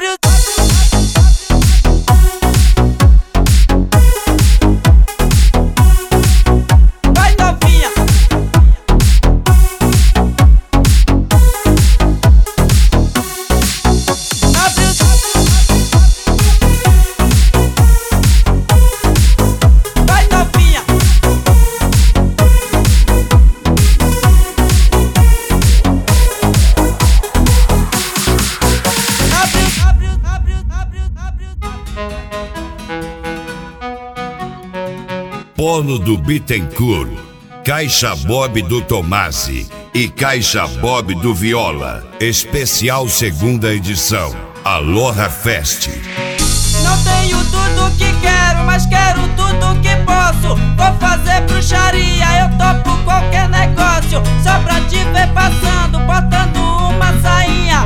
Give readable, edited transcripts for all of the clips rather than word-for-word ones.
Pono do Bittencourt, Caixa Bob do Tomasi e Caixa Bob do Viola. Especial segunda edição. Aloha Fest. Não tenho tudo que quero, mas quero tudo que posso. Vou fazer bruxaria, eu topo qualquer negócio. Só pra te ver passando, botando uma sainha.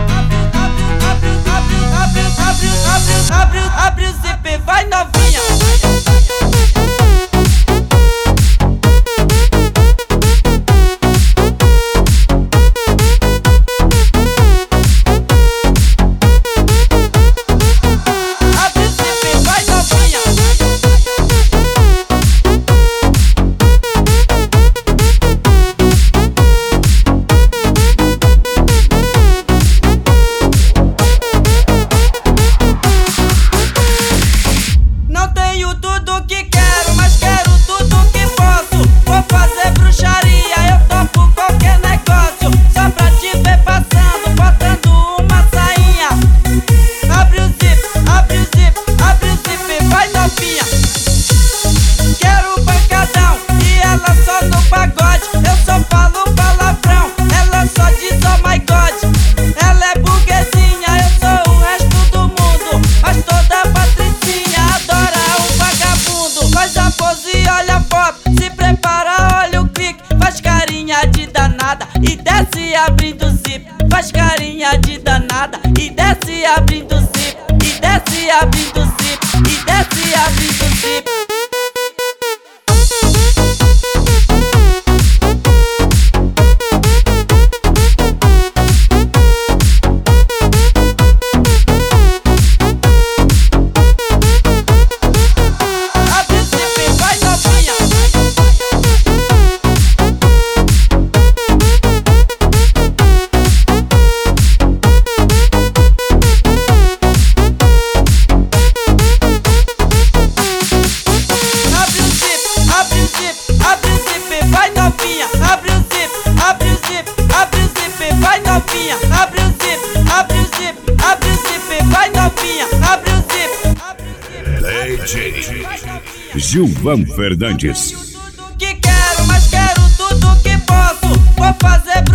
Abre o zip, vai novinha. E desce abrindo o zip, faz carinha de danada. E desce abrindo o zip, e desce abrindo o zip, e desce abrindo o zip. Gilvan Fernandes. Tudo que quero, mas quero tudo que posso. Vou fazer